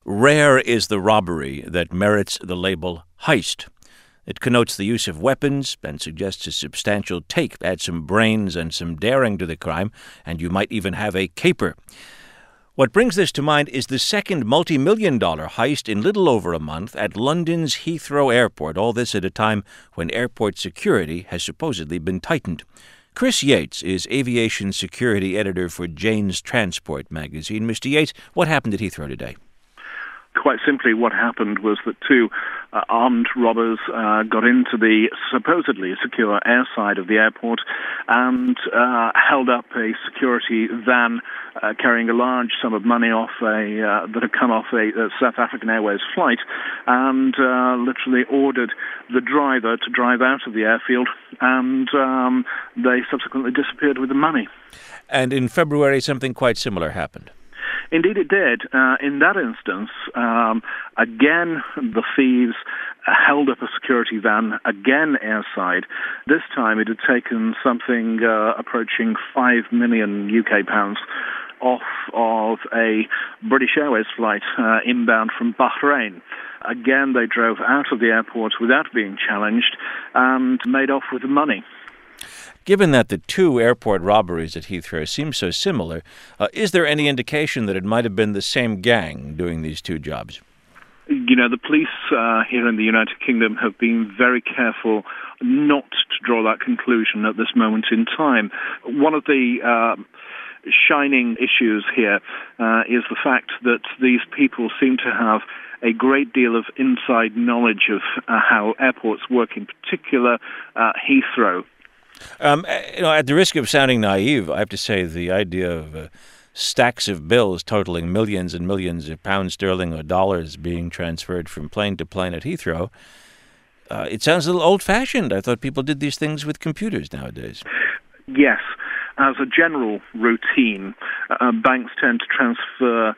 Rare is the robbery that merits the label heist. It connotes the use of weapons and suggests a substantial take. Add some brains and some daring to the crime, and you might even have a caper. What brings this to mind is the second multi-million-dollar heist in little over a month at London's Heathrow Airport, all this at a time when airport security has supposedly been tightened. Chris Yates is aviation security editor for Jane's Transport magazine. Mr. Yates, what happened at Heathrow today? Quite simply, what happened was that two armed robbers got into the supposedly secure airside of the airport and held up a security van carrying a large sum of money that had come off a South African Airways flight, and literally ordered the driver to drive out of the airfield, and they subsequently disappeared with the money. And in February, something quite similar happened. Indeed it did. In that instance, again, the thieves held up a security van, again airside. This time it had taken something approaching £5 million UK off of a British Airways flight inbound from Bahrain. Again, they drove out of the airport without being challenged and made off with the money. Given that the two airport robberies at Heathrow seem so similar, is there any indication that it might have been the same gang doing these two jobs? You know, the police here in the United Kingdom have been very careful not to draw that conclusion at this moment in time. One of the shining issues here is the fact that these people seem to have a great deal of inside knowledge of how airports work, in particular Heathrow. At the risk of sounding naive, I have to say the idea of stacks of bills totaling millions and millions of pounds sterling or dollars being transferred from plane to plane at Heathrow, it sounds a little old-fashioned. I thought people did these things with computers nowadays. Yes. As a general routine, banks tend to transfer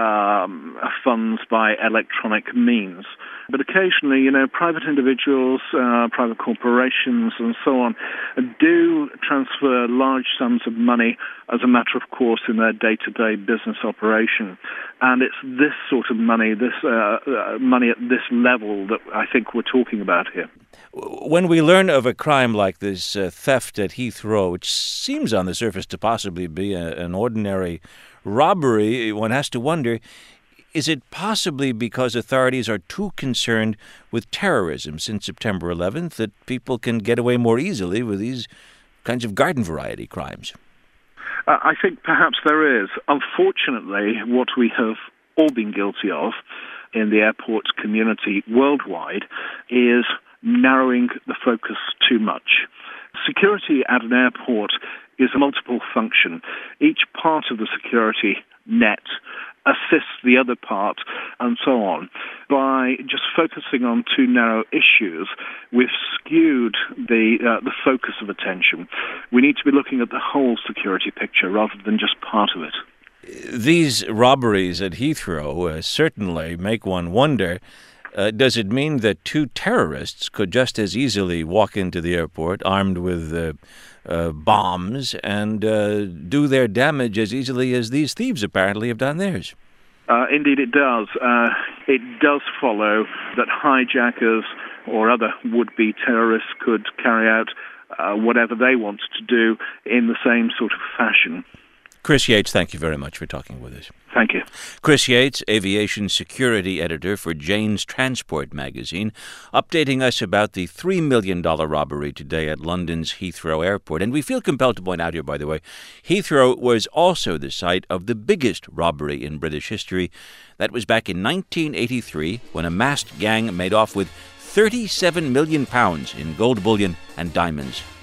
funds by electronic means. But occasionally, private individuals, private corporations and so on do transfer large sums of money as a matter of course in their day-to-day business operation. And it's this sort of money, this money at this level that I think we're talking about here. When we learn of a crime like this theft at Heathrow, which seems on the surface to possibly be an ordinary robbery, one has to wonder, is it possibly because authorities are too concerned with terrorism since September 11th that people can get away more easily with these kinds of garden variety crimes? I think perhaps there is. Unfortunately, what we have all been guilty of in the airport community worldwide is narrowing the focus too much. Security at an airport is a multiple function. Each part of the security net assists the other part, and so on. By just focusing on two narrow issues, we've skewed the focus of attention. We need to be looking at the whole security picture rather than just part of it. These robberies at Heathrow certainly make one wonder, does it mean that two terrorists could just as easily walk into the airport armed with bombs and do their damage as easily as these thieves apparently have done theirs? Indeed it does. It does follow that hijackers or other would-be terrorists could carry out whatever they want to do in the same sort of fashion. Chris Yates, thank you very much for talking with us. Thank you. Chris Yates, aviation security editor for Jane's Transport magazine, updating us about the $3 million robbery today at London's Heathrow Airport. And we feel compelled to point out here, by the way, Heathrow was also the site of the biggest robbery in British history. That was back in 1983 when a masked gang made off with £37 million in gold bullion and diamonds.